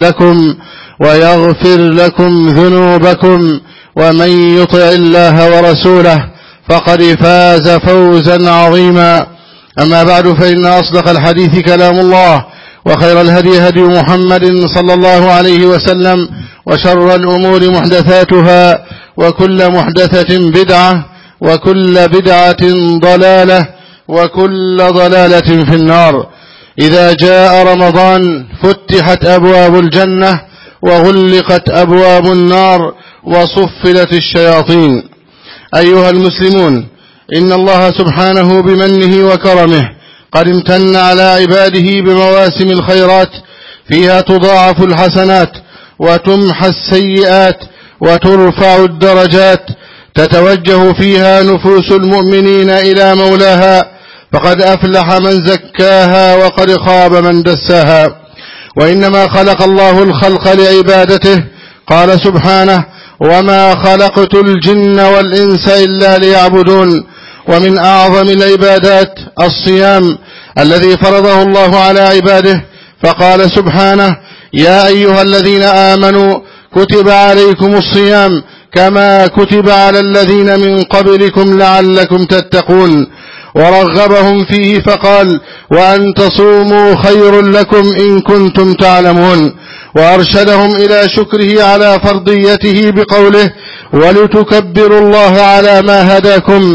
لكم ويغفر لكم ذنوبكم، ومن يطع الله ورسوله فقد فاز فوزا عظيما. أما بعد، فإن أصدق الحديث كلام الله، وخير الهدي هدي محمد صلى الله عليه وسلم، وشر الأمور محدثاتها، وكل محدثة بدعة، وكل بدعة ضلالة، وكل ضلالة في النار. إذا جاء رمضان فتحت أبواب الجنة وغلقت أبواب النار وصفلت الشياطين. أيها المسلمون، إن الله سبحانه بمنه وكرمه قد امتن على عباده بمواسم الخيرات فيها تضاعف الحسنات وتمحى السيئات وترفع الدرجات، تتوجه فيها نفوس المؤمنين إلى مولاها، فقد أفلح من زكاها وقد خاب من دساها. وإنما خلق الله الخلق لعبادته، قال سبحانه: وما خلقت الجن والإنس إلا ليعبدون. ومن أعظم العبادات الصيام الذي فرضه الله على عباده، فقال سبحانه: يا أيها الذين آمنوا كتب عليكم الصيام كما كتب على الذين من قبلكم لعلكم تتقون. ورغبهم فيه فقال: وأن تصوموا خير لكم إن كنتم تعلمون. وأرشدهم إلى شكره على فرضيته بقوله: ولتكبروا الله على ما هداكم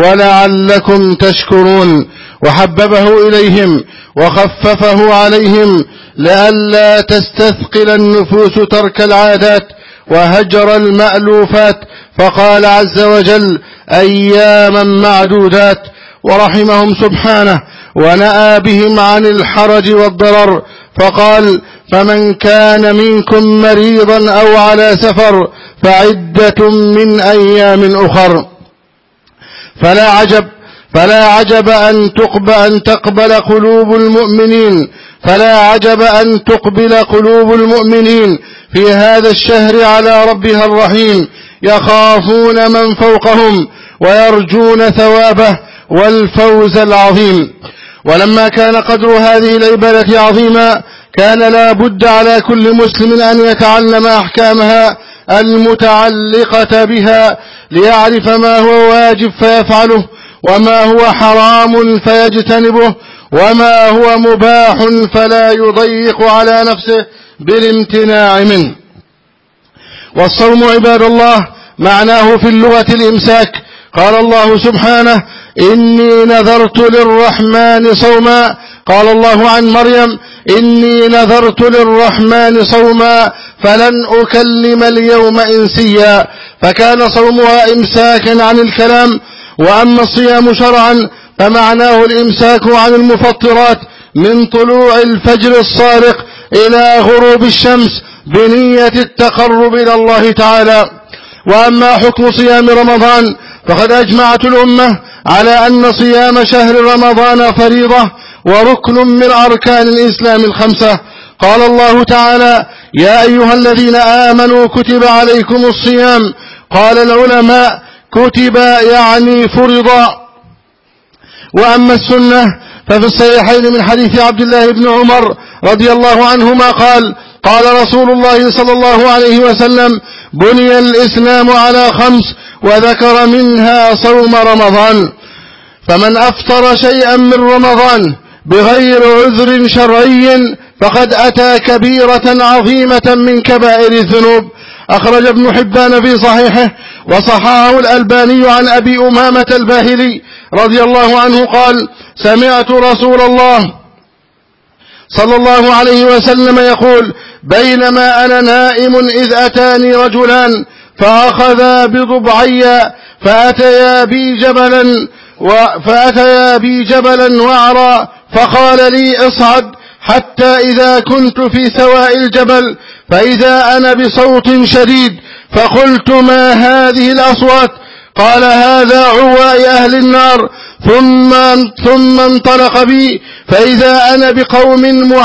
ولعلكم تشكرون. وحببه إليهم وخففه عليهم لئلا تستثقل النفوس ترك العادات وهجر المألوفات، فقال عز وجل: أياما معدودات. ورحمهم سبحانه ونأى بهم عن الحرج والضرر، فقال: فمن كان منكم مريضا أو على سفر فعدة من أيام أخر. فلا عجب أن تقبل قلوب المؤمنين في هذا الشهر على ربها الرحيم، يخافون من فوقهم ويرجون ثوابه والفوز العظيم. ولما كان قدر هذه العبادة عظيما، كان لا بد على كل مسلم أن يتعلم أحكامها المتعلقة بها، ليعرف ما هو واجب فيفعله، وما هو حرام فيجتنبه، وما هو مباح فلا يضيق على نفسه بالامتناع منه. والصوم عباد الله معناه في اللغة الإمساك. قال الله سبحانه: إني نذرت للرحمن صوما. قال الله عن مريم: إني نذرت للرحمن صوما فلن أكلم اليوم إنسيا. فكان صومها إمساكا عن الكلام. وأما الصيام شرعا فمعناه الإمساك عن المفطرات من طلوع الفجر الصارق إلى غروب الشمس بنية التقرب إلى الله تعالى. وأما حكم صيام رمضان فقد أجمعت الأمة على أن صيام شهر رمضان فريضة وركن من أركان الإسلام الخمسة. قال الله تعالى: يا أيها الذين آمنوا كتب عليكم الصيام. قال العلماء: كتب يعني فرض. وأما السنة ففي الصحيحين من حديث عبد الله بن عمر رضي الله عنهما قال رسول الله صلى الله عليه وسلم: بني الإسلام على 5، وذكر منها صوم رمضان. فمن أفطر شيئا من رمضان بغير عذر شرعي فقد أتى كبيرة عظيمة من كبائر الذنوب. أخرج ابن حبان في صحيحه وصححه الألباني عن أبي أمامة الباهلي رضي الله عنه قال: سمعت رسول الله صلى الله عليه وسلم يقول: بينما أنا نائم إذ أتاني رجلان فأخذا بضبعي فأتيا بي جبلا وعرا، فقال لي: اصعد، حتى إذا كنت في سواء الجبل فإذا أنا بصوت شديد، فقلت: ما هذه الأصوات؟ قال: هذا عواء أهل النار. ثم انطلق بي فإذا أنا بقوم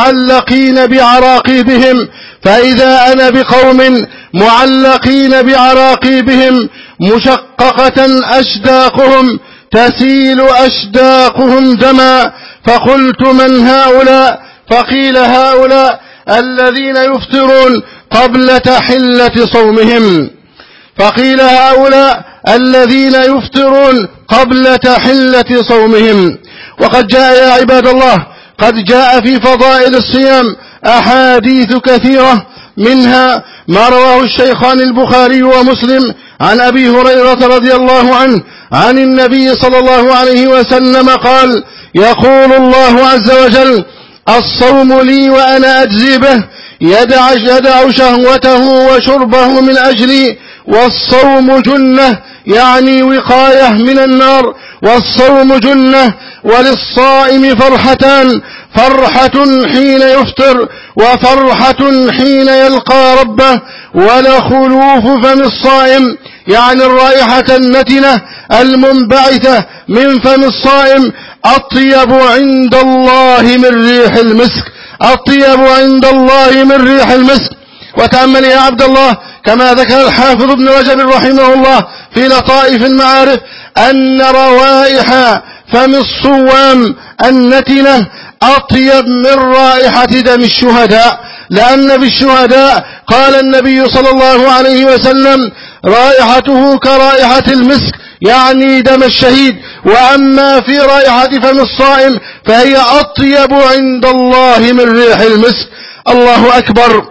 معلقين بعراقيبهم مشققة أشداقهم تسيل أشداقهم دما. فقلت: من هؤلاء؟ فقيل: هؤلاء الذين يفطرون قبل تحلة صومهم. فقيل هؤلاء الذين يفطرون قبل تحلة صومهم. وقد جاء يا عباد الله، قد جاء في فضائل الصيام أحاديث كثيرة، منها ما رواه الشيخان البخاري ومسلم عن أبي هريرة رضي الله عنه عن النبي صلى الله عليه وسلم قال: يقول الله عز وجل: الصوم لي وأنا أجزي به، يدع شهوته وشربه من أجلي، والصوم جنة، يعني وقاية من النار، والصوم جنة. وللصائم فرحتان: فرحة حين يفطر، وفرحة حين يلقى ربه. ولخلوف فم الصائم، يعني الرائحة النتنة المنبعثة من فم الصائم، أطيب عند الله من ريح المسك، أطيب عند الله من ريح المسك. وتأمل يا عبد الله كما ذكر الحافظ ابن رجب رحمه الله في لطائف المعارف أن روائح فم الصوام النتنة أطيب من رائحة دم الشهداء، لأن في الشهداء قال النبي صلى الله عليه وسلم: رائحته كرائحة المسك، يعني دم الشهيد. وأما في رائحة فم الصائم فهي أطيب عند الله من ريح المسك. الله أكبر.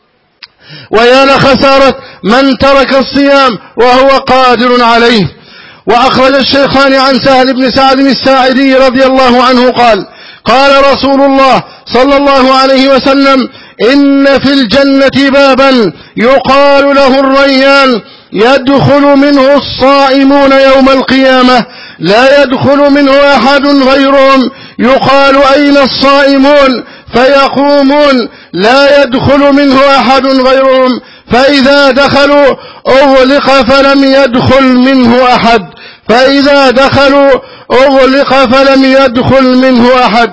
ويا لخسارة من ترك الصيام وهو قادر عليه. وأخرج الشيخان عن سهل بن سعد الساعدي رضي الله عنه قال: قال رسول الله صلى الله عليه وسلم: إن في الجنة بابا يقال له الريان، يدخل منه الصائمون يوم القيامة، لا يدخل منه أحد غيرهم، يقال: أين الصائمون؟ فيقومون: لا يدخل منه أحد غيرهم، فإذا دخلوا أغلق فلم يدخل منه أحد، فإذا دخلوا أغلق فلم يدخل منه أحد.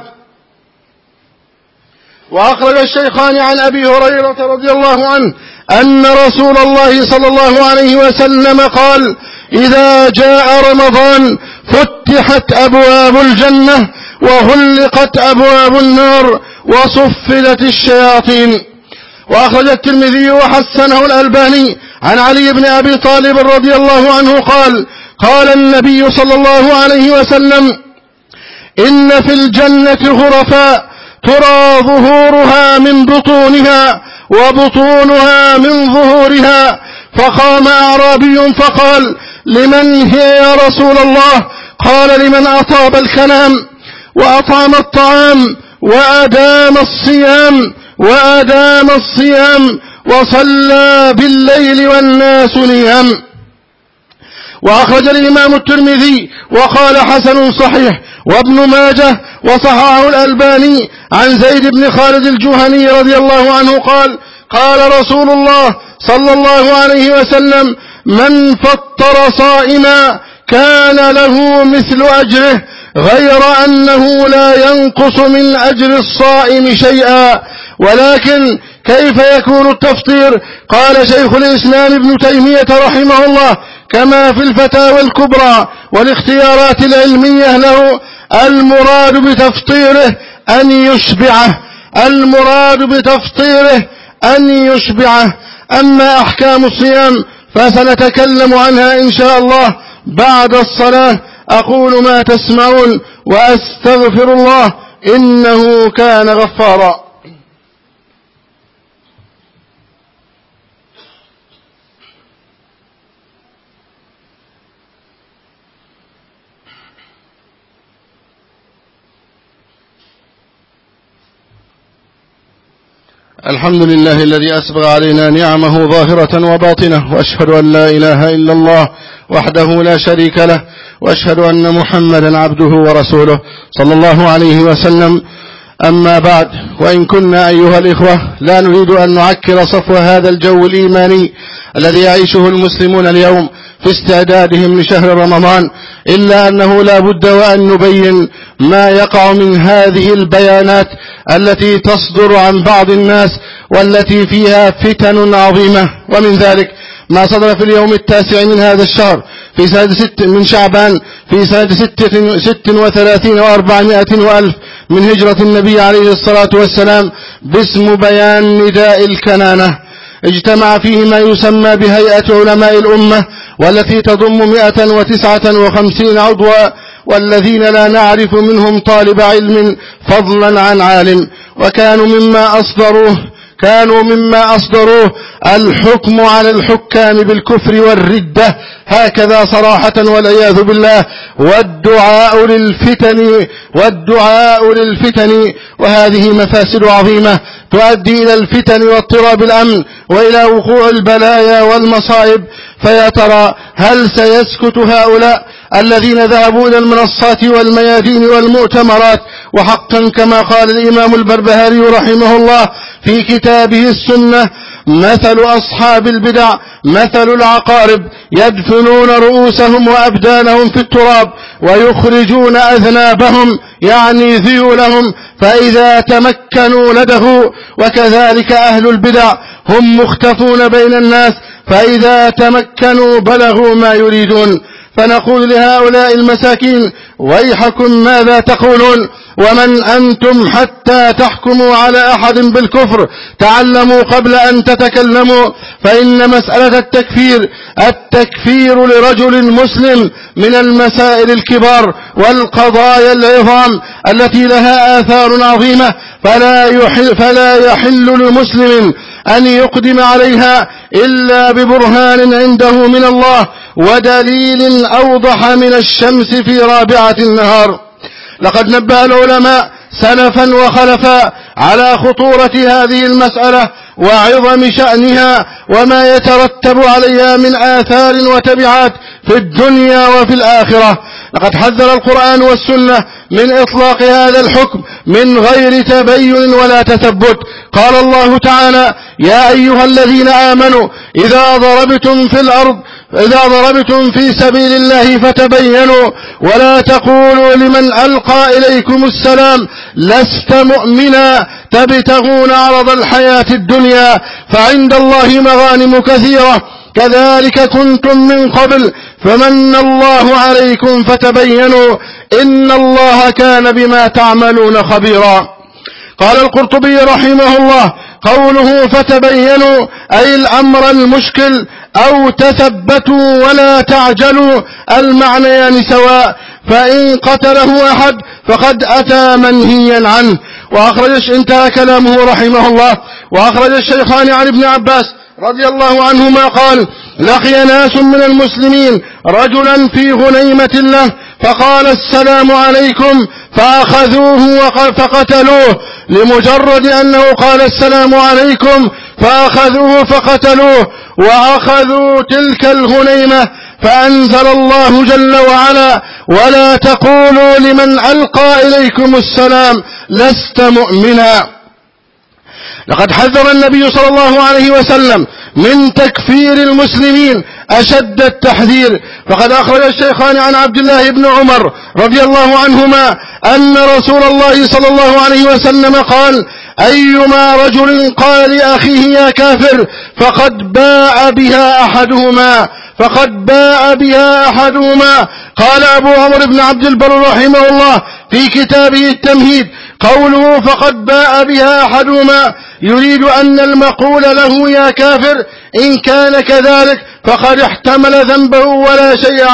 وأخرج الشيخان عن أبي هريرة رضي الله عنه أن رسول الله صلى الله عليه وسلم قال: إذا جاء رمضان فتحت أبواب الجنة وغلقت أبواب النار وصفدت الشياطين. وأخرج الترمذي وحسنه الألباني عن علي بن أبي طالب رضي الله عنه قال: قال النبي صلى الله عليه وسلم: إن في الجنة غرفا ترى ظهورها من بطونها وبطونها من ظهورها. فقام أعرابي فقال: لمن هي يا رسول الله؟ قال: لمن أطاب الكلام وأطعم الطعام وأدام الصيام وصلى بالليل والناس نيام. وأخرج الإمام الترمذي وقال: حسن صحيح. وابن ماجه وصححه الألباني عن زيد بن خالد الجهني رضي الله عنه قال: قال رسول الله صلى الله عليه وسلم: من فطر صائما كان له مثل أجره، غير أنه لا ينقص من أجر الصائم شيئا. ولكن كيف يكون التفطير؟ قال شيخ الإسلام ابن تيمية رحمه الله كما في الفتاوى الكبرى والاختيارات العلمية له: المراد بتفطيره أن يشبعه. أما أحكام الصيام فسنتكلم عنها إن شاء الله بعد الصلاة. أقول ما تسمعون وأستغفر الله إنه كان غفارا. الحمد لله الذي أسبغ علينا نعمه ظاهرة وباطنة، وأشهد أن لا إله إلا الله وحده لا شريك له، وأشهد أن محمدا عبده ورسوله صلى الله عليه وسلم. أما بعد، وإن كنا أيها الإخوة لا نريد أن نعكر صفو هذا الجو الإيماني الذي يعيشه المسلمون اليوم في استعدادهم لشهر رمضان، إلا أنه لا بد وأن نبين ما يقع من هذه البيانات التي تصدر عن بعض الناس والتي فيها فتن عظيمة. ومن ذلك ما صدر في اليوم 9 من هذا الشهر في سنة 6 من شعبان في سنة 36 و400 وألف من هجرة النبي عليه الصلاة والسلام باسم بيان نداء الكنانة، اجتمع فيه ما يسمى بهيئة علماء الأمة، والتي تضم 159 عضوا، والذين لا نعرف منهم طالب علم فضلا عن عالم، وكانوا مما أصدروه الحكم على الحكام بالكفر والردة هكذا صراحة والعياذ بالله، والدعاء للفتن، وهذه مفاسد عظيمة تؤدي إلى الفتن واضطراب الأمن وإلى وقوع البلايا والمصائب. فيا ترى هل سيسكت هؤلاء الذين ذهبوا إلى المنصات والميادين والمؤتمرات؟ وحقا كما قال الإمام البربهاري رحمه الله في كتابه السنة: مثل أصحاب البدع مثل العقارب يدفنون رؤوسهم وأبدانهم في التراب ويخرجون أذنابهم يعني ذيولهم فإذا تمكنوا لدغوا، وكذلك أهل البدع هم مختفون بين الناس فإذا تمكنوا بلغوا ما يريدون. فنقول لهؤلاء المساكين: ويحكم ماذا تقولون؟ ومن أنتم حتى تحكموا على أحد بالكفر؟ تعلموا قبل أن تتكلموا، فإن مسألة التكفير لرجل مسلم من المسائل الكبار والقضايا العظام التي لها آثار عظيمة، فلا يحل لمسلم أن يقدم عليها إلا ببرهان عنده من الله ودليل أوضح من الشمس في رابعة النهار. لقد نبه العلماء سلفا وخلفا على خطورة هذه المسألة وعظم شأنها وما يترتب عليها من آثار وتبعات في الدنيا وفي الآخرة. لقد حذر القرآن والسنة من إطلاق هذا الحكم من غير تبين ولا تثبت. قال الله تعالى: يا أيها الذين آمنوا إذا ضربتم في سبيل الله فتبينوا ولا تقولوا لمن ألقى إليكم السلام لست مؤمنا تبتغون عرض الحياة الدنيا فعند الله مغانم كثيرة كذلك كنتم من قبل فمن الله عليكم فتبينوا إن الله كان بما تعملون خبيرا. قال القرطبي رحمه الله: قوله فتبينوا أي الأمر المشكل أو تثبتوا ولا تعجلوا المعنيان سواء، فإن قتله أحد فقد أتى منهيا عنه. انتهى كلامه رحمه الله. وأخرج الشيخان عن ابن عباس رضي الله عنهما قال: لقي ناس من المسلمين رجلا في غنيمة له فقال: السلام عليكم، فأخذوه فقتلوه، لمجرد أنه قال السلام عليكم فأخذوه فقتلوه وأخذوا تلك الغنيمة. فأنزل الله جل وعلا: ولا تقولوا لمن ألقى إليكم السلام لست مؤمنا. لقد حذر النبي صلى الله عليه وسلم من تكفير المسلمين أشد التحذير. فقد أخرج الشيخان عن عبد الله بن عمر رضي الله عنهما أن رسول الله صلى الله عليه وسلم قال: أيما رجل قال لأخيه يا كافر فقد باء بها أحدهما. قال أبو عمرو بن عبد البر رحمه الله في كتابه التمهيد: قوله فقد باء بها أحدهما يريد أن المقول له يا كافر إن كان كذلك فقد احتمل ذنبه ولا شيء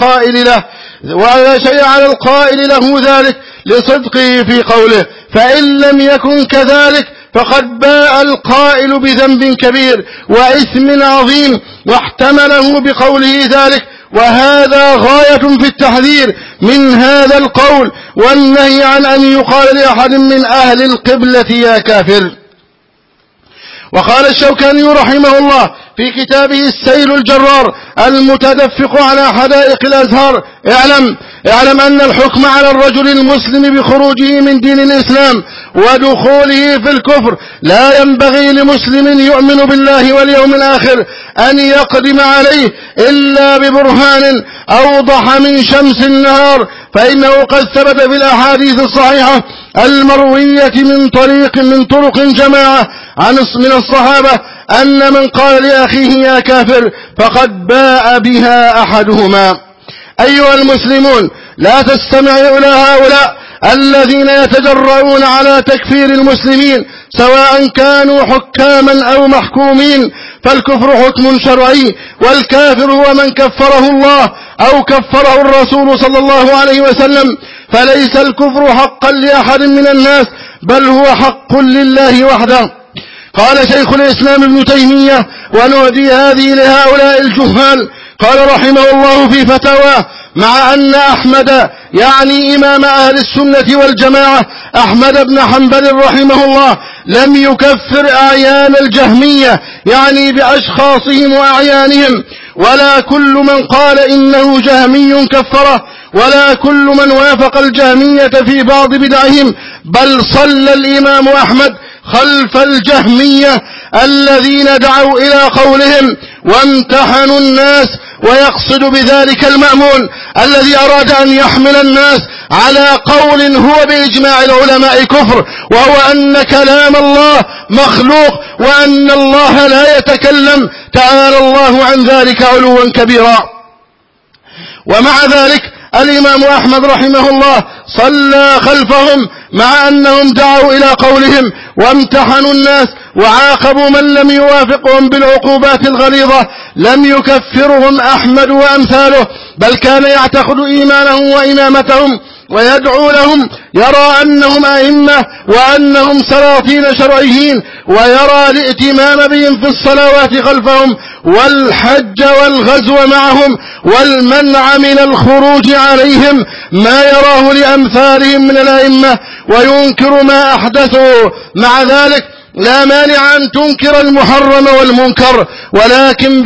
على القائل له ذلك لصدقه في قوله، فإن لم يكن كذلك فقد باء القائل بذنب كبير وإثم عظيم واحتمله بقوله ذلك. وهذا غاية في التحذير من هذا القول والنهي عن أن يقال لأحد من أهل القبلة يا كافر. وقال الشوكاني رحمه الله في كتابه السيل الجرار المتدفق على حدائق الأزهار: اعلم أن الحكم على الرجل المسلم بخروجه من دين الإسلام ودخوله في الكفر لا ينبغي لمسلم يؤمن بالله واليوم الآخر أن يقدم عليه إلا ببرهان أوضح من شمس النهار، فإنه قد ثبت في الأحاديث الصحيحة المروية من طرق جماعة من الصحابة أن من قال لأخيه يا كافر فقد باء بها أحدهما. أيها المسلمون، لا تستمعوا إلى هؤلاء الذين يتجرؤون على تكفير المسلمين سواء كانوا حكاما أو محكومين، فالكفر حكم شرعي، والكافر هو من كفره الله أو كفره الرسول صلى الله عليه وسلم، فليس الكفر حقا لأحد من الناس، بل هو حق لله وحده. قال شيخ الإسلام ابن تيمية: ونهدي هذه لهؤلاء الجهال. قال رحمه الله في فتاواه: مع أن أحمد، يعني إمام أهل السنة والجماعة أحمد بن حنبل رحمه الله، لم يكفر أعيان الجهمية، يعني بأشخاصهم وأعيانهم، ولا كل من قال إنه جهمي كفره، ولا كل من وافق الجهمية في بعض بدعهم، بل صلى الإمام أحمد خلف الجهمية الذين دعوا إلى قولهم وامتحنوا الناس، ويقصد بذلك المأمون الذي أراد أن يحمل الناس على قول هو بإجماع العلماء كفر، وهو أن كلام الله مخلوق، وأن الله لا يتكلم، تعالى الله عن ذلك علوا كبيرا. ومع ذلك الإمام أحمد رحمه الله صلى خلفهم، مع أنهم دعوا إلى قولهم وامتحنوا الناس وعاقبوا من لم يوافقهم بالعقوبات الغليظة. لم يكفرهم أحمد وأمثاله، بل كان يعتقد إيمانهم وإمامتهم ويدعو لهم، يرى أنهم أئمة وأنهم سلاطين شرعيين، ويرى الائتمام بهم في الصلوات خلفهم والحج والغزو معهم والمنع من الخروج عليهم ما يراه لأمثالهم من الأئمة، وينكر ما أحدثوا. مع ذلك لا مانع أن تنكر المحرم والمنكر، ولكن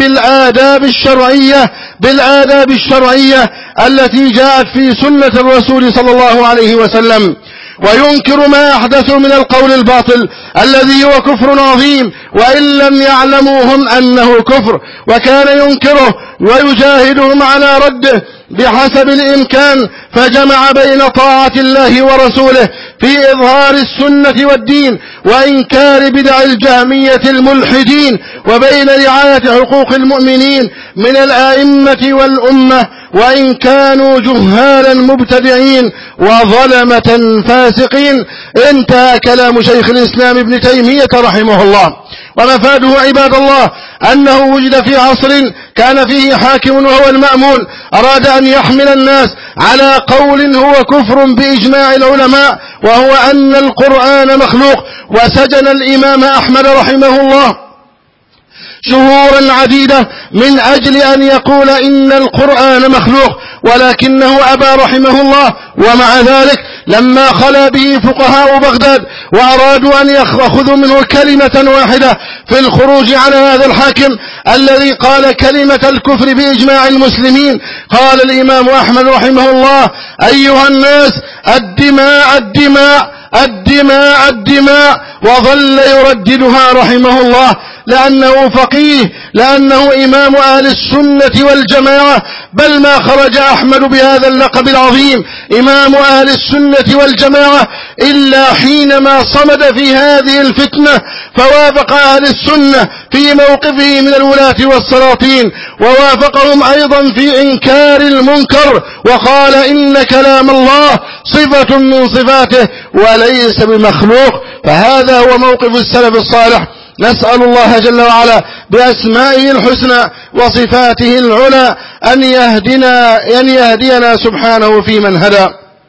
بالآداب الشرعية التي جاءت في سنة الرسول صلى الله عليه وسلم، وينكر ما أحدثوا من القول الباطل الذي هو كفر عظيم، وإن لم يعلموا هم أنه كفر، وكان ينكره ويجاهدهم على رده بحسب الإمكان، فجمع بين طاعة الله ورسوله في إظهار السنة والدين وإنكار بدع الجهمية الملحدين، وبين رعاية حقوق المؤمنين من الآئمة والأمة وإن كانوا جهالا مبتدعين وظلمة فاسقين. انتهى كلام شيخ الإسلام ابن تيمية رحمه الله. ومفاده عباد الله أنه وجد في عصر كان فيه حاكم وهو المأمون أراد أن يحمل الناس على قول هو كفر بإجماع العلماء، وهو أن القرآن مخلوق، وسجن الإمام أحمد رحمه الله شهورا عديدة من أجل أن يقول إن القرآن مخلوق، ولكنه أبى رحمه الله. ومع ذلك لما خلا به فقهاء بغداد وأرادوا أن يأخذوا منه كلمة واحدة في الخروج على هذا الحاكم الذي قال كلمة الكفر بإجماع المسلمين، قال الإمام أحمد رحمه الله: أيها الناس، الدماء الدماء الدماء الدماء، وظل يرددها رحمه الله، لأنه فقيه، لأنه إمام أهل السنة والجماعة. بل ما خرج أحمد بهذا اللقب العظيم إمام أهل السنة والجماعة إلا حينما صمد في هذه الفتنة، فوافق أهل السنة في موقفه من الولاة والسلاطين، ووافقهم أيضا في إنكار المنكر، وقال إن كلام الله صفة من صفاته وليس بمخلوق. فهذا هو موقف السلف الصالح. نسأل الله جل وعلا بأسمائه الحسنى وصفاته العلى أن يهدينا سبحانه في من هدى.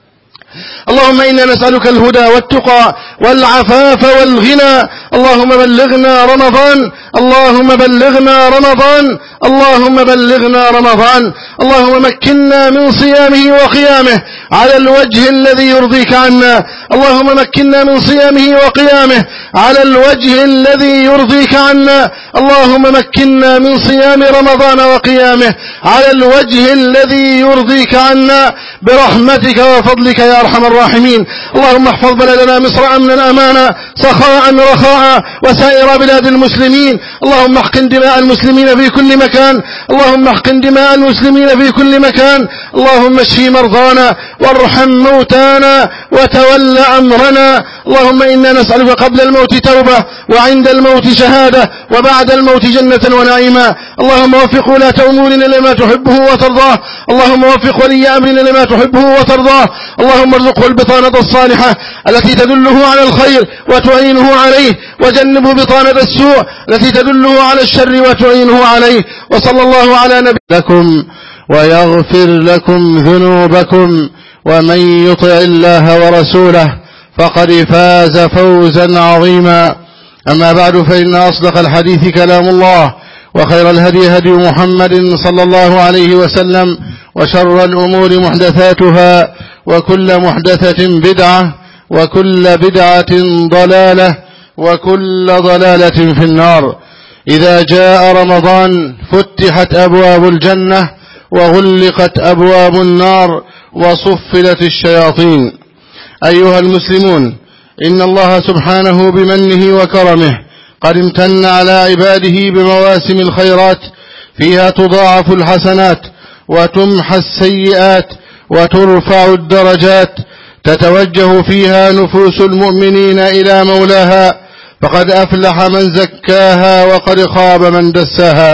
اللهم إنا نسألك الهدى والتقى والعفاف والغنى. اللهم بلغنا رمضان، اللهم بلغنا رمضان، اللهم بلغنا رمضان. اللهم مكننا من صيامه وقيامه على الوجه الذي يرضيك عنا. اللهم مكننا من صيامه وقيامه على الوجه الذي يرضيك عنا. اللهم مكننا من صيام رمضان وقيامه على الوجه الذي يرضيك عنا برحمتك وفضلك يا أرحم الراحمين. اللهم احفظ بلدنا مصر أمنا أمانا، سخاء رخاء وصنعاء وسائر بلاد المسلمين. اللهم احقن دماء المسلمين في كل مكان، اللهم احقن دماء المسلمين في كل مكان. اللهم اشف مرضانا وارحم موتانا وتول أمرنا. اللهم إنا نسألك قبل الموت توبة، وعند الموت شهادة، وبعد الموت جنة ونعيما. اللهم وفق ولاة أمورنا لما تحبه وترضاه، اللهم وفق ولي أمرنا لما تحبه وترضاه. اللهم ارزقه البطانة الصالحة التي تدله على الخير وتعينه عليه، وجنبه بطانة السوء التي تدله على الشر وتعينه عليه. وصلى الله على نبي لكم ويغفر لكم ذنوبكم، ومن يطع الله ورسوله فقد فاز فوزا عظيما. أما بعد، فإن أصدق الحديث كلام الله، وخير الهدي هدي محمد صلى الله عليه وسلم، وشر الأمور محدثاتها، وكل محدثة بدعة، وكل بدعة ضلالة، وكل ضلالة في النار. إذا جاء رمضان فتحت أبواب الجنة وغلقت أبواب النار وصفلت الشياطين. أيها المسلمون، إن الله سبحانه بمنه وكرمه قد امتن على عباده بمواسم الخيرات فيها تضاعف الحسنات وتمحى السيئات وترفع الدرجات، تتوجه فيها نفوس المؤمنين إلى مولاها، فقد أفلح من زكاها وقد خاب من دساها.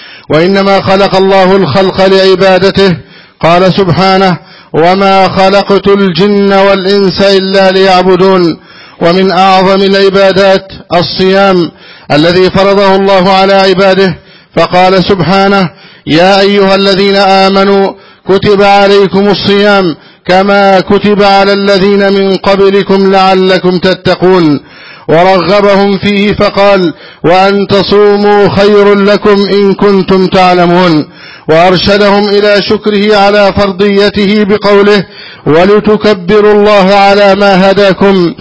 وإنما خلق الله الخلق لعبادته، قال سبحانه: وما خلقت الجن والإنس إلا ليعبدون. ومن أعظم العبادات الصيام الذي فرضه الله على عباده، فقال سبحانه: يا أيها الذين آمنوا كتب عليكم الصيام كما كتب على الذين من قبلكم لعلكم تتقون. ورغبهم فيه فقال: وأن تصوموا خير لكم إن كنتم تعلمون. وأرشدهم إلى شكره على فرضيته بقوله: ولتكبروا الله على ما هداكم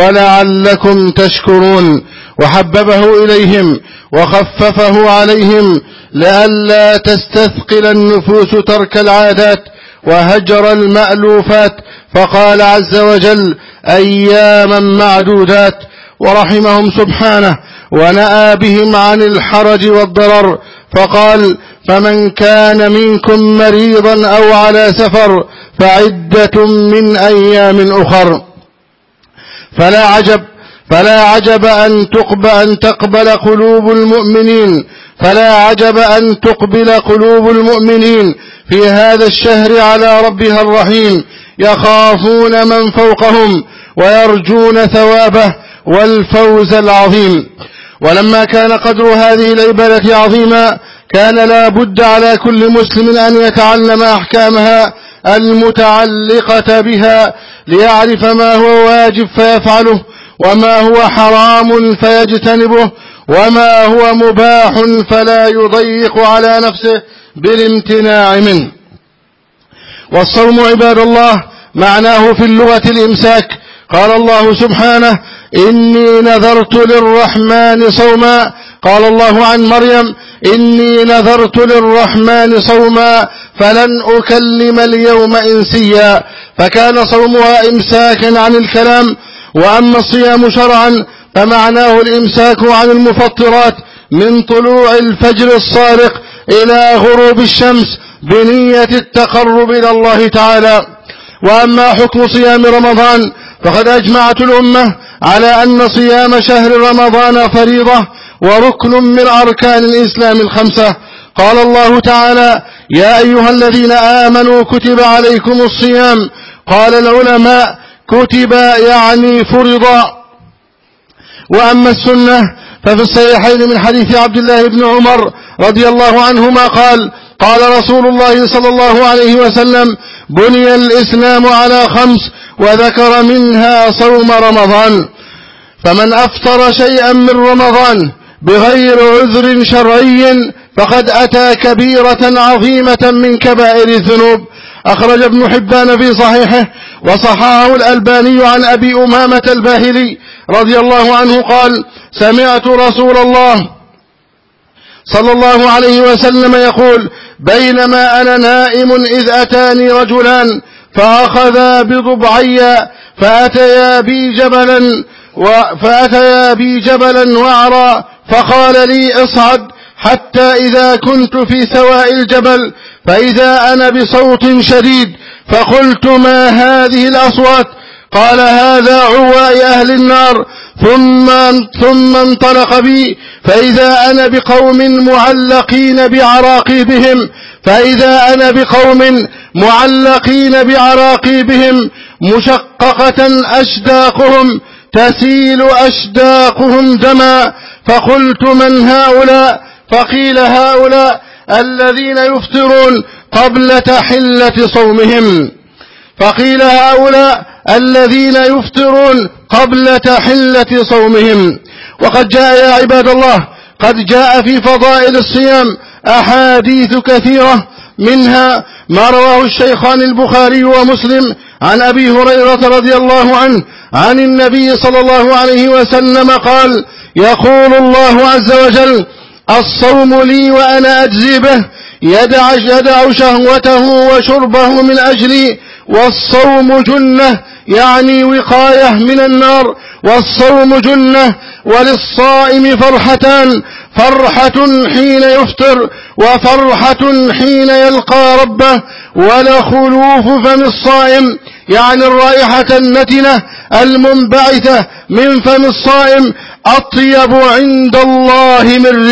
ولعلكم تشكرون. وحببه إليهم وخففه عليهم لئلا تستثقل النفوس ترك العادات وهجر المألوفات، فقال عز وجل: أياما معدودات. ورحمهم سبحانه ونأى بهم عن الحرج والضرر، فقال: فمن كان منكم مريضا أو على سفر فعدة من أيام أخر. فلا عجب أن تقبل قلوب المؤمنين في هذا الشهر على ربها الرحيم، يخافون من فوقهم ويرجون ثوابه والفوز العظيم. ولما كان قدر هذه العبادة عظيما، كان لا بد على كل مسلم أن يتعلم أحكامها المتعلقة بها، ليعرف ما هو واجب فيفعله، وما هو حرام فيجتنبه، وما هو مباح فلا يضيق على نفسه بالامتناع منه. والصوم عباد الله معناه في اللغة الإمساك. قال الله سبحانه: إني نذرت للرحمن صوما. قال الله عن مريم: إني نذرت للرحمن صوما فلن أكلم اليوم إنسيا. فكان صومها إمساكا عن الكلام. وأما الصيام شرعا فمعناه الإمساك عن المفطرات من طلوع الفجر الصادق إلى غروب الشمس بنية التقرب إلى الله تعالى. وأما حكم صيام رمضان فقد أجمعت الأمة على أن صيام شهر رمضان فريضة وركن من أركان الإسلام الخمسة. قال الله تعالى: يا أيها الذين آمنوا كتب عليكم الصيام. قال العلماء: كتب يعني فرضا. وأما السنة ففي الصحيحين من حديث عبد الله بن عمر رضي الله عنهما قال رسول الله صلى الله عليه وسلم: بني الإسلام على 5، وذكر منها صوم رمضان. فمن أفطر شيئا من رمضان بغير عذر شرعي فقد أتى كبيرة عظيمة من كبائر الذنوب. أخرج ابن حبان في صحيحه وصححه الألباني عن أبي أمامة الباهلي رضي الله عنه قال: سمعت رسول الله صلى الله عليه وسلم يقول: بينما أنا نائم إذ أتاني رجلان فأخذا بضبعي فأتيا بي جبلا فأتيا بي جبلا وعرا، فقال لي اصعد، حتى إذا كنت في سواء الجبل فإذا أنا بصوت شديد، فقلت ما هذه الأصوات؟ قال هذا عواء أهل النار. ثم انطلق بي، فإذا أنا بقوم معلقين بعراقيبهم مشققة أشداقهم تسيل أشداقهم دما، فقلت من هؤلاء؟ فقيل هؤلاء الذين يفطرون قبل تحلة صومهم. وقد جاء يا عباد الله، قد جاء في فضائل الصيام أحاديث كثيرة، منها ما رواه الشيخان البخاري ومسلم عن أبي هريرة رضي الله عنه عن النبي صلى الله عليه وسلم قال: يقول الله عز وجل: الصوم لي وأنا أجزي به، يدع شهوته وشربه من أجلي، والصوم جنة، يعني وقاية من النار، والصوم جنة. وللصائم فرحتان: فرحة حين يفطر، وفرحة حين يلقى ربه. ولخلوف فم الصائم، يعني الرائحة النتنة المنبعثة من فم الصائم، أطيب عند الله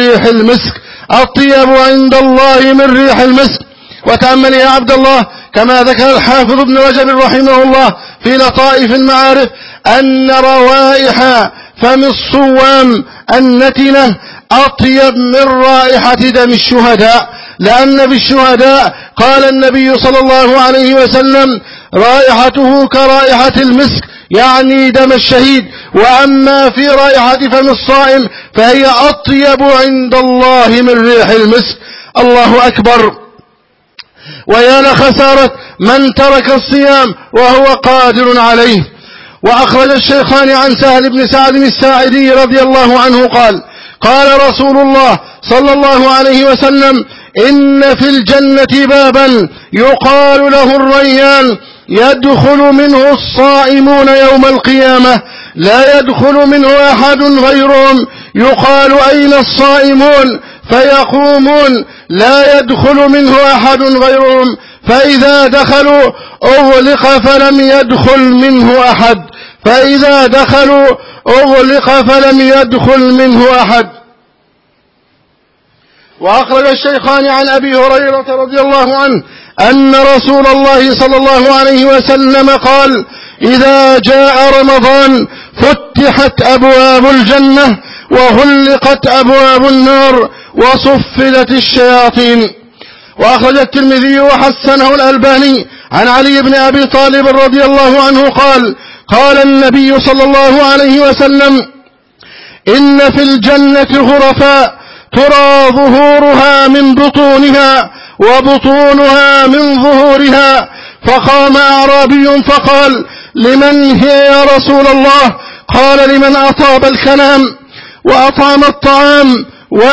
من ريح المسك. وتأمل يا عبد الله كما ذكر الحافظ ابن رجب رحمه الله في لطائف المعارف أن روائح فم الصوام النتنة أطيب من رائحة دم الشهداء، لأن بالشهداء قال النبي صلى الله عليه وسلم: رائحته كرائحة المسك، يعني دم الشهيد. وأما في رائحة فم الصائم فهي أطيب عند الله من ريح المسك. الله أكبر. ويا لخسارة من ترك الصيام وهو قادر عليه. وأخرج الشيخان عن سهل بن سعد الساعدي رضي الله عنه قال: قال رسول الله صلى الله عليه وسلم: إن في الجنة بابا يقال له الريان، يدخل منه الصائمون يوم القيامة، لا يدخل منه أحد غيرهم، يقال: أين الصائمون؟ فيقومون: لا يدخل منه أحد غيرهم، فإذا دخلوا أغلق فلم يدخل منه أحد. وأخرج الشيخان عن أبي هريرة رضي الله عنه أن رسول الله صلى الله عليه وسلم قال: إذا جاء رمضان فتحت أبواب الجنة وغلقت أبواب النار وصفدت الشياطين. وأخرج الترمذي وحسنه الألباني عن علي بن أبي طالب رضي الله عنه قال: قال النبي صلى الله عليه وسلم: إن في الجنة غرفا ترى ظهورها من بطونها وبطونها من ظهورها. فقام أعرابي فقال: لمن هي يا رسول الله؟ قال: لمن أطاب الكلام وأطعم الطعام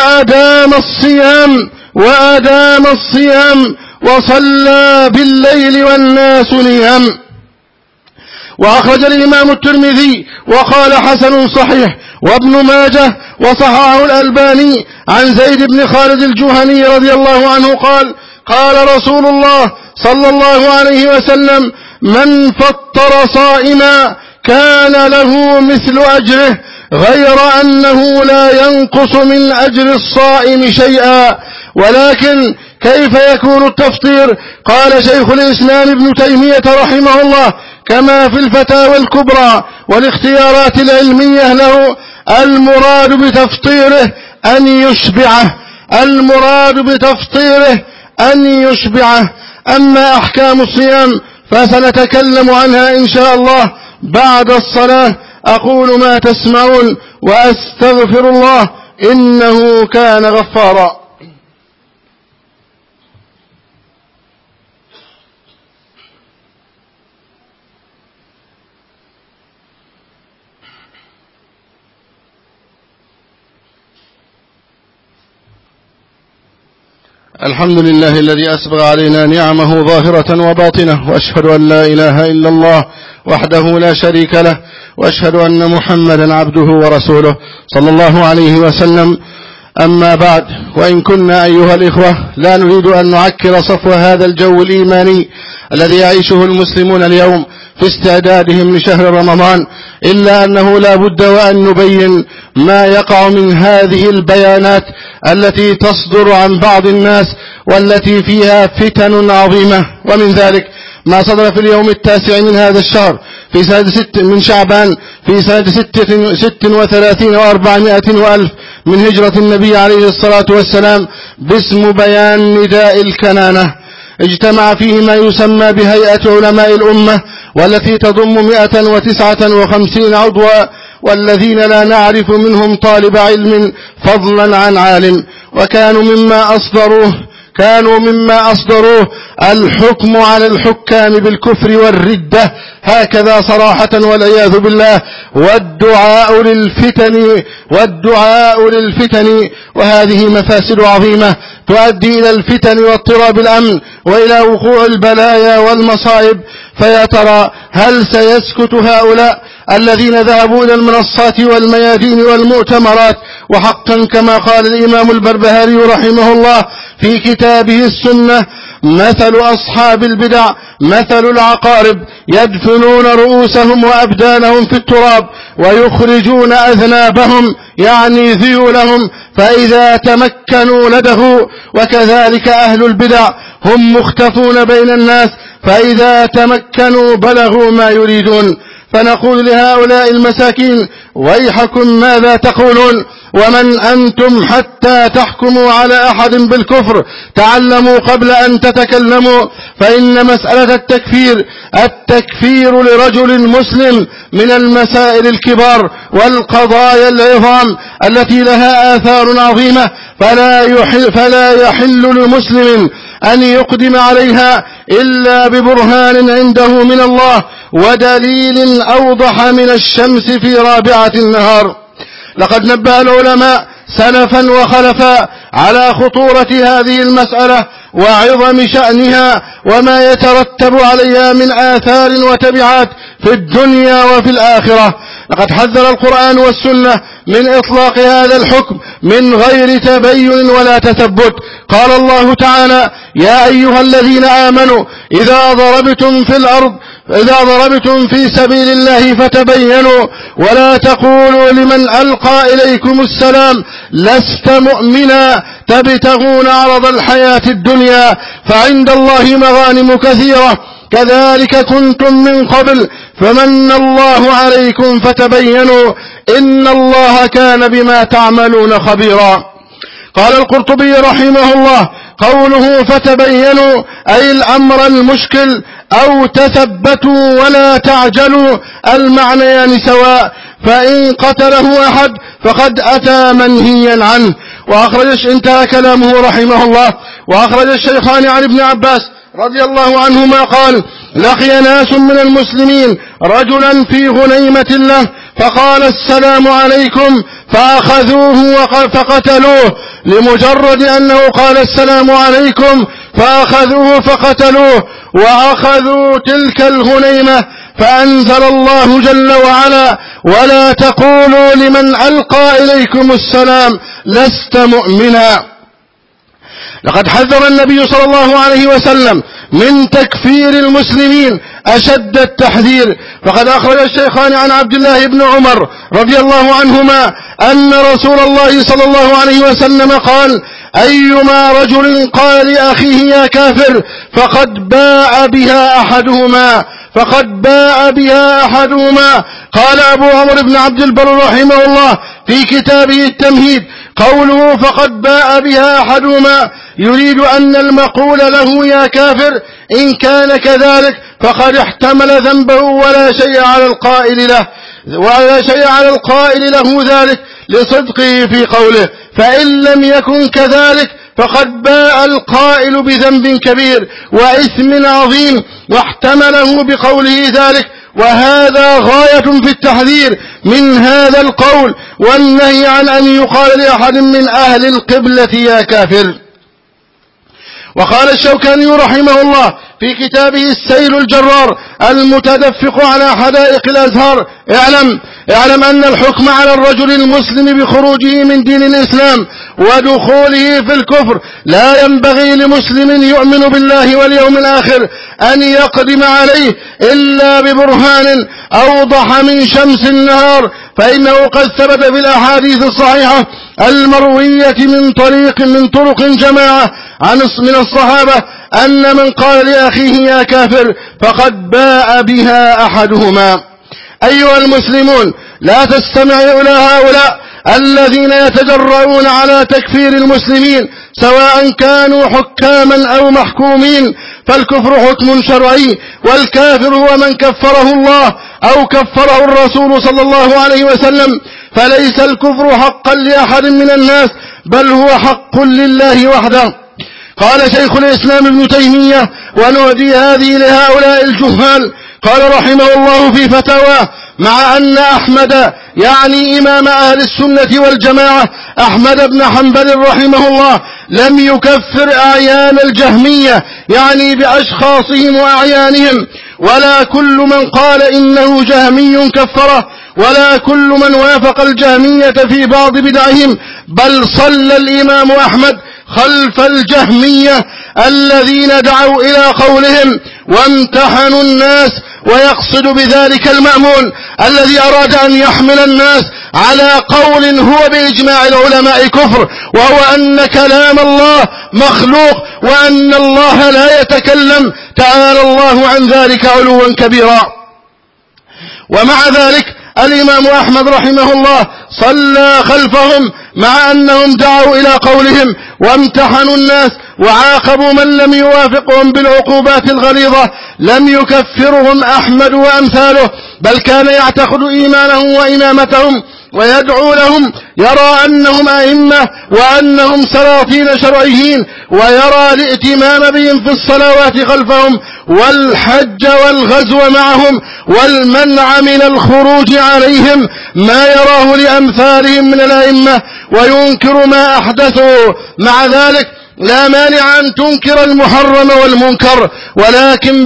وأدام الصيام وصلى بالليل والناس نيام. وأخرج الإمام الترمذي وقال: حسن صحيح. وابن ماجه وصححه الألباني عن زيد بن خالد الجهني رضي الله عنه قال: قال رسول الله صلى الله عليه وسلم: من فطر صائما كان له مثل أجره، غير أنه لا ينقص من أجر الصائم شيئا. ولكن كيف يكون التفطير؟ قال شيخ الإسلام ابن تيمية رحمه الله كما في الفتاوى الكبرى والاختيارات العلمية له: المراد بتفطيره أن يشبعه. أما أحكام الصيام فسنتكلم عنها إن شاء الله بعد الصلاة. أقول ما تسمعون وأستغفر الله إنه كان غفارا. الحمد لله الذي أسبغ علينا نعمه ظاهرة وباطنة، وأشهد أن لا إله إلا الله وحده لا شريك له، وأشهد أن محمدا عبده ورسوله صلى الله عليه وسلم. أما بعد، وإن كنا أيها الإخوة لا نريد أن نعكر صفو هذا الجو الإيماني الذي يعيشه المسلمون اليوم في استعدادهم لشهر رمضان، إلا أنه لا بد وأن نبين ما يقع من هذه البيانات التي تصدر عن بعض الناس والتي فيها فتن عظيمة. ومن ذلك ما صدر في اليوم 9 من هذا الشهر في سنة 6 من شعبان في سنة 36 و400 وألف من هجرة النبي عليه الصلاة والسلام باسم بيان نداء الكنانة. اجتمع فيه ما يسمى بهيئة علماء الأمة، والتي تضم 159 عضوا، والذين لا نعرف منهم طالب علم فضلا عن عالم، وكانوا مما أصدروه الحكم على الحكام بالكفر والردة هكذا صراحة والعياذ بالله، والدعاء للفتن، وهذه مفاسد عظيمة تؤدي إلى الفتن واضطراب الأمن وإلى وقوع البلايا والمصائب. فيا ترى هل سيسكت هؤلاء الذين ذهبوا إلى المنصات والميادين والمؤتمرات؟ وحقا كما قال الإمام البربهاري رحمه الله في كتابه السنة: مثل أصحاب البدع مثل العقارب يدفنون رؤوسهم وأبدانهم في التراب ويخرجون أذنابهم يعني ذيولهم فإذا تمكنوا لدغوا، وكذلك أهل البدع هم مختفون بين الناس فإذا تمكنوا بلغوا ما يريدون. فنقول لهؤلاء المساكين: ويحكم ماذا تقولون؟ ومن أنتم حتى تحكموا على أحد بالكفر؟ تعلموا قبل أن تتكلموا، فإن مسألة التكفير لرجل مسلم من المسائل الكبار والقضايا العظام التي لها آثار عظيمة، فلا يحل لمسلم أن يقدم عليها إلا ببرهان عنده من الله ودليل أوضح من الشمس في رابعة النهار. لقد نبه العلماء سلفا وخلفا على خطورة هذه المسألة وعظم شأنها وما يترتب عليها من آثار وتبعات في الدنيا وفي الآخرة. لقد حذر القرآن والسنة من إطلاق هذا الحكم من غير تبين ولا تثبت. قال الله تعالى: يا أيها الذين آمنوا إذا ضربتم في سبيل الله فتبينوا ولا تقولوا لمن ألقى إليكم السلام لست مؤمنا تبتغون عرض الحياة الدنيا فعند الله مغانم كثيرة كذلك كنتم من قبل فمن الله عليكم فتبينوا إن الله كان بما تعملون خبيرا. قال القرطبي رحمه الله: قوله فتبينوا أي الأمر المشكل أو تثبتوا ولا تعجلوا، المعنيان سواء، فإن قتله أحد فقد أتى منهيا عنه. انتهى كلامه رحمه الله. وأخرج الشيخان عن ابن عباس رضي الله عنهما قال: لقي ناس من المسلمين رجلا في غنيمة له فقال: السلام عليكم، فأخذوه فقتلوه، لمجرد أنه قال السلام عليكم فأخذوه فقتلوه وأخذوا تلك الغنيمة. فأنزل الله جل وعلا: ولا تقولوا لمن ألقى إليكم السلام لست مؤمنا. لقد حذر النبي صلى الله عليه وسلم من تكفير المسلمين أشد التحذير. فقد أخرج الشيخان عن عبد الله بن عمر رضي الله عنهما أن رسول الله صلى الله عليه وسلم قال: أيما رجل قال لأخيه يا كافر فقد باء بها أحدهما. قال أبو عمر بن عبد البر رحمه الله في كتابه التمهيد: قوله فقد باء بها أحدهما يريد أن المقول له يا كافر إن كان كذلك فقد احتمل ذنبه ولا شيء على القائل له ذلك لصدقه في قوله، فإن لم يكن كذلك فقد باء القائل بذنب كبير وإثم عظيم واحتمله بقوله ذلك. وهذا غاية في التحذير من هذا القول والنهي عن أن يقال لأحد من أهل القبلة يا كافر. وقال الشوكاني رحمه الله في كتابه السيل الجرار المتدفق على حدائق الأزهار: اعلم أن الحكم على الرجل المسلم بخروجه من دين الإسلام ودخوله في الكفر لا ينبغي لمسلم يؤمن بالله واليوم الآخر أن يقدم عليه إلا ببرهان أوضح من شمس النهار، فإنه قد ثبت في الأحاديث الصحيحة المروية من طرق جماعة من الصحابة أن من قال لأخيه يا كافر فقد باء بها أحدهما. أيها المسلمون، لا تستمعوا إلى هؤلاء الذين يتجرؤون على تكفير المسلمين سواء كانوا حكاما أو محكومين، فالكفر حكم شرعي، والكافر هو من كفره الله أو كفره الرسول صلى الله عليه وسلم، فليس الكفر حقا لأحد من الناس بل هو حق لله وحده. قال شيخ الإسلام ابن تيمية ونهدي هذه لهؤلاء الجهال، قال رحمه الله في فتاواه: مع أن أحمد يعني إمام أهل السنة والجماعة أحمد بن حنبل رحمه الله لم يكفر أعيان الجهمية يعني بأشخاصهم وأعيانهم، ولا كل من قال إنه جهمي كفره، ولا كل من وافق الجهمية في بعض بدعهم، بل صلى الإمام أحمد خلف الجهمية الذين دعوا إلى قولهم وامتحنوا الناس، ويقصد بذلك المأمون الذي أراد أن يحمل الناس على قول هو بإجماع العلماء كفر، وهو أن كلام الله مخلوق وأن الله لا يتكلم، تعالى الله عن ذلك علوا كبيرا. ومع ذلك الإمام أحمد رحمه الله صلى خلفهم مع أنهم دعوا إلى قولهم وامتحنوا الناس وعاقبوا من لم يوافقهم بالعقوبات الغليظة. لم يكفرهم أحمد وأمثاله، بل كان يعتقد إيمانهم وإمامتهم ويدعو لهم، يرى أنهم أئمة وأنهم سلاطين شرعيين، ويرى الائتمام بهم في الصلوات خلفهم والحج والغزو معهم والمنع من الخروج عليهم ما يراه لأمثالهم من الأئمة، وينكر ما أحدثوا. مع ذلك لا مانع أن تنكر المحرم والمنكر، ولكن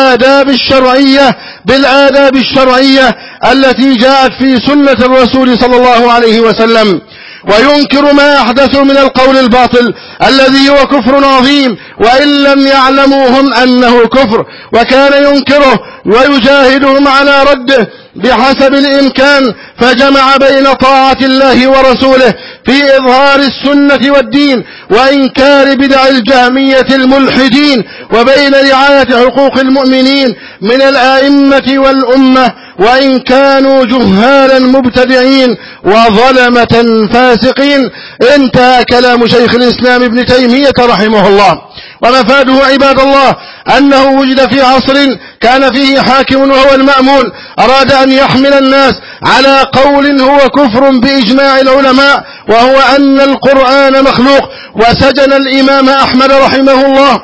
بالآداب الشرعية التي جاءت في سنة الرسول صلى الله عليه وسلم، وينكر ما أحدثوا من القول الباطل الذي هو كفر عظيم وإن لم يعلموا هم أنه كفر، وكان ينكره ويجاهدهم على رده بحسب الإمكان، فجمع بين طاعة الله ورسوله في إظهار السنة والدين وإنكار بدع الجهمية الملحدين، وبين رعاية حقوق المؤمنين من الآئمة والأمة وإن كانوا جهالا مبتدعين وظلمة فاسقين. انتهى كلام شيخ الإسلام ابن تيمية رحمه الله. ومفاده عباد الله أنه وجد في عصر كان فيه حاكم وهو المأمون أراد أن يحمل الناس على قول هو كفر بإجماع العلماء، وهو أن القرآن مخلوق، وسجن الإمام أحمد رحمه الله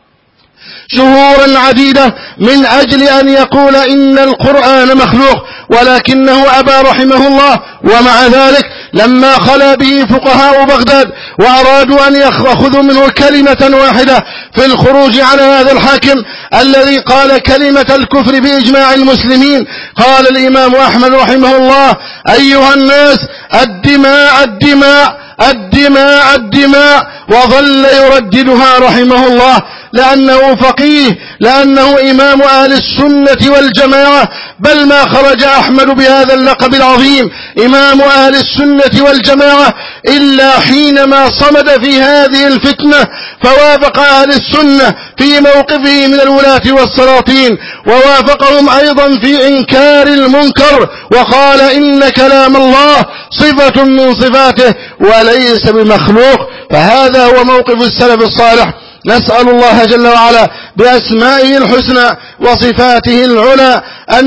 شهورا عديدة من أجل أن يقول إن القرآن مخلوق، ولكنه أبى رحمه الله. ومع ذلك لما خلا به فقهاء بغداد وأرادوا أن يأخذوا منه كلمة واحدة في الخروج على هذا الحاكم الذي قال كلمة الكفر بإجماع المسلمين، قال الإمام أحمد رحمه الله: أيها الناس، الدماء الدماء الدماء الدماء، وظل يرددها رحمه الله لأنه فقيه، لأنه إمام أهل السنة والجماعة، بل ما خرج أحمد بهذا اللقب العظيم إمام أهل السنة والجماعة إلا حينما صمد في هذه الفتنة فوافق أهل السنة في موقفه من الولاة والسلاطين، ووافقهم أيضا في إنكار المنكر، وقال إن كلام الله صفة من صفاته وليس بمخلوق. فهذا هو موقف السلف الصالح. نسأل الله جل وعلا بأسمائه الحسنى وصفاته العلى أن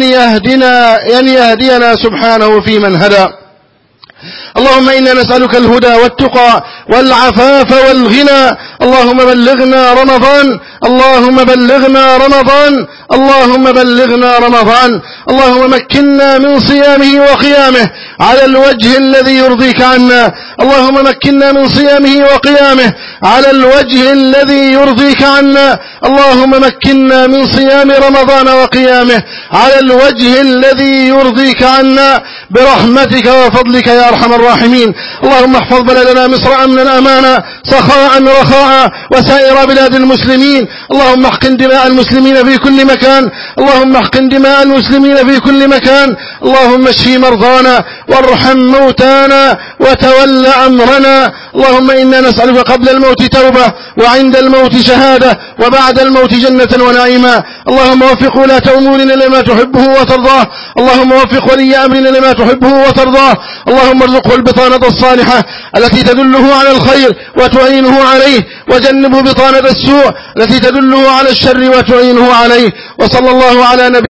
يهدينا سبحانه في من هدى. اللهم إنا نسألك الهدى والتقى والعفاف والغنى. اللهم بلغنا رمضان، اللهم بلغنا رمضان، اللهم بلغنا رمضان. اللهم مكننا من صيامه وقيامه على الوجه الذي يرضيك عنا. اللهم مكننا من صيامه وقيامه على الوجه الذي يرضيك عنا. اللهم مكنا من صيام رمضان وقيامه على الوجه الذي يرضيك عنا برحمتك وفضلك يا أرحم الراحمين. اللهم احفظ بلدنا مصر أمنا أمانا سخاء رخاء وسائر بلاد المسلمين. اللهم احقن دماء المسلمين في كل مكان. اللهم احقن دماء المسلمين في كل مكان. اللهم اشف مرضانا وارحم موتانا وتول أمرنا. اللهم إنا نسألك قبل الموت توبة وعند الموت شهادة وبعد الموت جنة ونعيما. اللهم وفق ولاة أمورنا لما تحبه وترضاه. اللهم وفق ولي أمرنا لما تحبه وترضاه. اللهم ارزقه البطانة الصالحة التي تدله على الخير وتعينه عليه، وجنبه بطانة السوء التي تدله على الشر وتعينه عليه. وصلى الله على نبينا